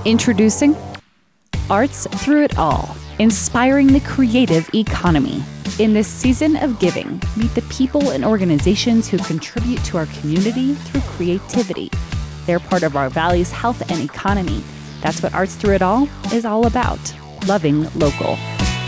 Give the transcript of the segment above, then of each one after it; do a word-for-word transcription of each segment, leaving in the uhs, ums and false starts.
Introducing Arts Through It All, inspiring the creative economy. In this season of giving, meet the people and organizations who contribute to our community through creativity. They're part of our values, health, and economy. That's what Arts Through It All is all about. Loving local.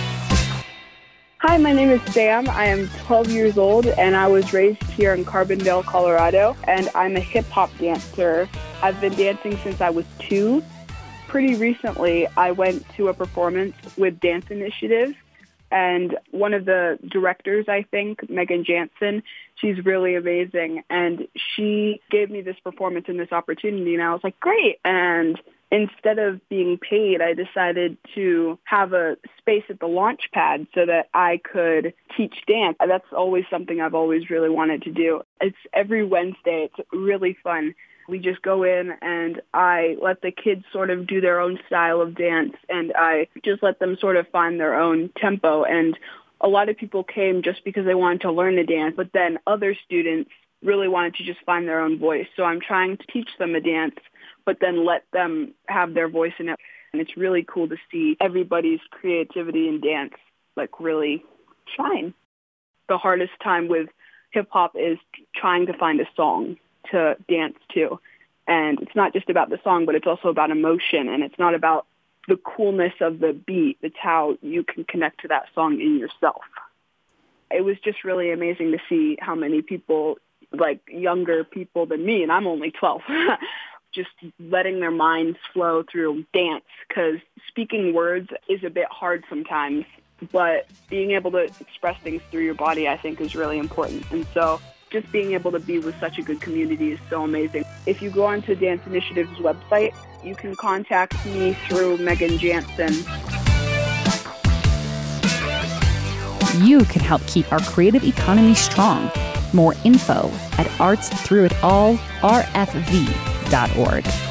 Hi, my name is Sam. I am twelve years old, and I was raised here in Carbondale, Colorado, and I'm a hip-hop dancer. I've been dancing since I was two. Pretty recently, I went to a performance with Dance Initiative, and one of the directors, I think, Megan Jansen, she's really amazing, and she gave me this performance and this opportunity, and I was like, great. And instead of being paid, I decided to have a space at the launch pad so that I could teach dance. That's always something I've always really wanted to do. It's every Wednesday. It's really fun. We just go in and I let the kids sort of do their own style of dance, and I just let them sort of find their own tempo. And a lot of people came just because they wanted to learn to dance, but then other students really wanted to just find their own voice. So I'm trying to teach them a dance, but then let them have their voice in it. And it's really cool to see everybody's creativity in dance like really shine. The hardest time with hip-hop is trying to find a song to dance to. And it's not just about the song, but it's also about emotion, and it's not about the coolness of the beat. It's how you can connect to that song in yourself. It was just really amazing to see how many people, like younger people than me, and I'm only twelve, just letting their minds flow through dance, because speaking words is a bit hard sometimes, but being able to express things through your body, I think, is really important. And so just being able to be with such a good community is so amazing. If you go onto Dance Initiative's website, you can contact me through Megan Jansen. You can help keep our creative economy strong. More info at arts through it all r f v dot org.